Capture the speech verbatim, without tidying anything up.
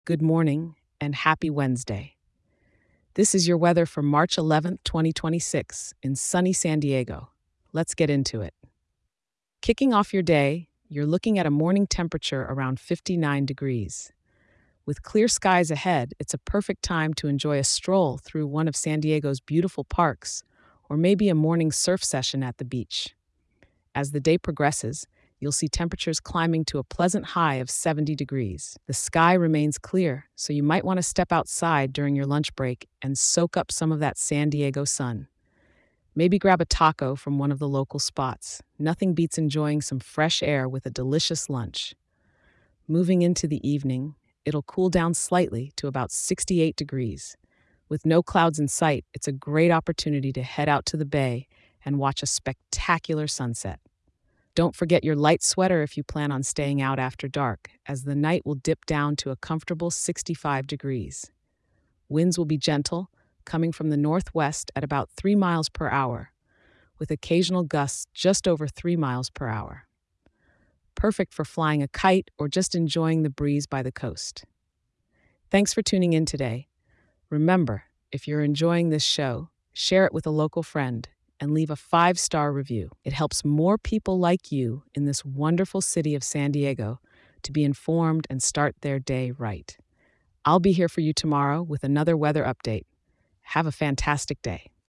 Good morning, and happy Wednesday. This is your weather for March eleventh, twenty twenty-six, in sunny San Diego. Let's get into it. Kicking off your day, you're looking at a morning temperature around fifty-nine degrees. With clear skies ahead, it's a perfect time to enjoy a stroll through one of San Diego's beautiful parks, or maybe a morning surf session at the beach. As the day progresses, you'll see temperatures climbing to a pleasant high of seventy degrees. The sky remains clear, so you might want to step outside during your lunch break and soak up some of that San Diego sun. Maybe grab a taco from one of the local spots. Nothing beats enjoying some fresh air with a delicious lunch. Moving into the evening, it'll cool down slightly to about sixty-eight degrees. With no clouds in sight, it's a great opportunity to head out to the bay and watch a spectacular sunset. Don't forget your light sweater if you plan on staying out after dark, as the night will dip down to a comfortable sixty-five degrees. Winds will be gentle, coming from the northwest at about three miles per hour, with occasional gusts just over three miles per hour. Perfect for flying a kite or just enjoying the breeze by the coast. Thanks for tuning in today. Remember, if you're enjoying this show, share it with a local friend and leave a five-star review. It helps more people like you in this wonderful city of San Diego to be informed and start their day right. I'll be here for you tomorrow with another weather update. Have a fantastic day.